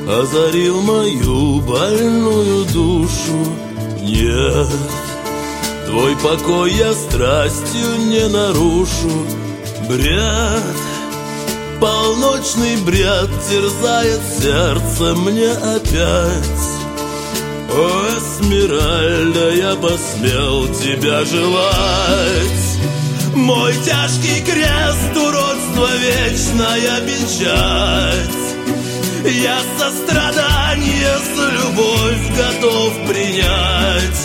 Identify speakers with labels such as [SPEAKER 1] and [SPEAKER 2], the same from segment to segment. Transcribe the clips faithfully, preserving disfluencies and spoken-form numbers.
[SPEAKER 1] озарил мою больную душу. Нет, твой покой я страстью не нарушу. Бред, полночный бред терзает сердце мне опять. О, Эсмеральда, я посмел тебя желать. Мой тяжкий крест, уродство, вечная печать. Я сострадание за любовь готов принять.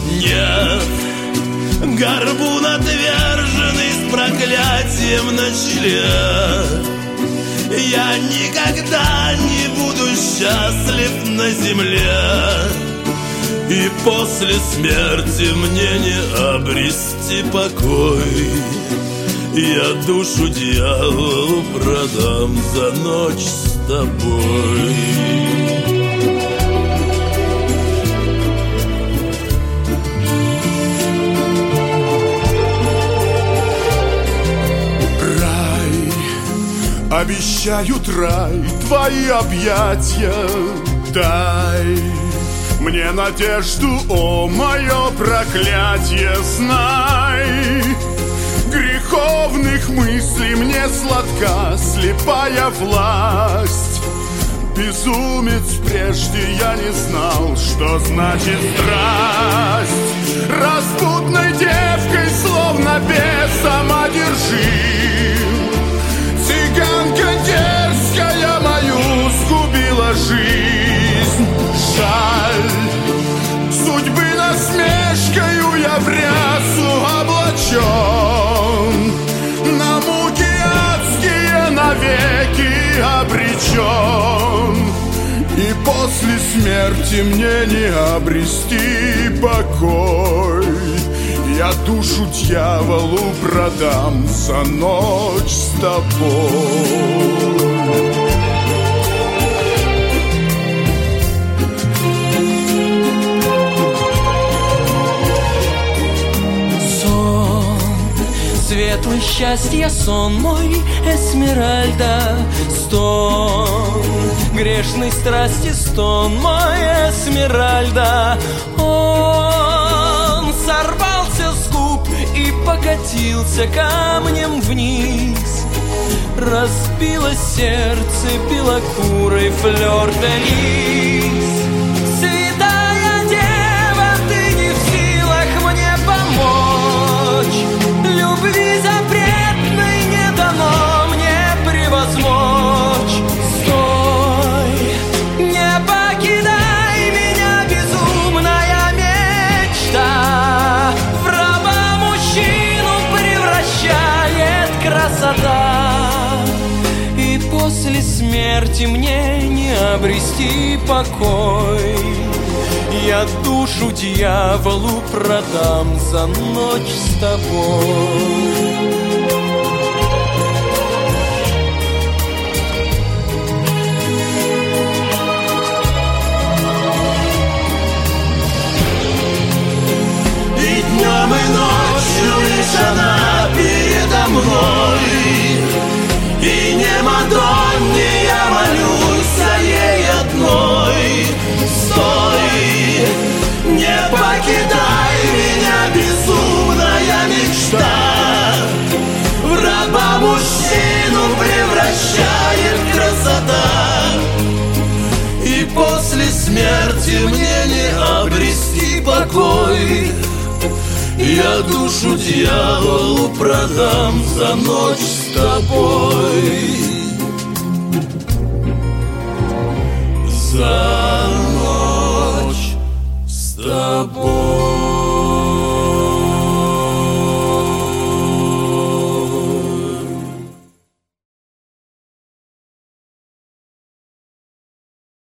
[SPEAKER 1] Нет, горбун отверженный с проклятием на челе. Я никогда не буду счастлив на земле. И после смерти мне не обрести покой. Я душу дьяволу продам за ночь с тобой.
[SPEAKER 2] Обещают рай, твои объятия. Дай мне надежду, о мое проклятие. Знай, греховных мыслей мне сладка слепая власть. Безумец, прежде я не знал, что значит страсть. Распутной девкой, словно бесом одержим. Цыганка дерзкая мою сгубила жизнь. Жаль, судьбы насмешкою я в рясу облачен. На муки адские навеки обречен. И после смерти мне не обрести покой. Я душу дьяволу продам за ночь с тобой.
[SPEAKER 3] Сон, светлый счастья сон мой, Эсмеральда. Стон, грешной страсти стон мой, Эсмеральда. Он сорвался с губ и покатился камнем вниз. Разбилось сердце белокурой флёр-де-лис. Святая дева, ты не в силах мне помочь. Любви запретной не дано мне превозмочь. Стой, не покидай меня, безумная мечта. В раба мужчину превращает красота. И после смерти мне не обрести покой. Я душу дьяволу продам за ночь с тобой.
[SPEAKER 1] Днем и ночью лишь она передо мной. И не Мадонне я молюсь, а ей одной. Стой, не покидай меня, безумная мечта. В раба мужчину превращает красота. И после смерти мне не обрести покой. Я душу дьяволу продам за ночь с тобой. За ночь с тобой.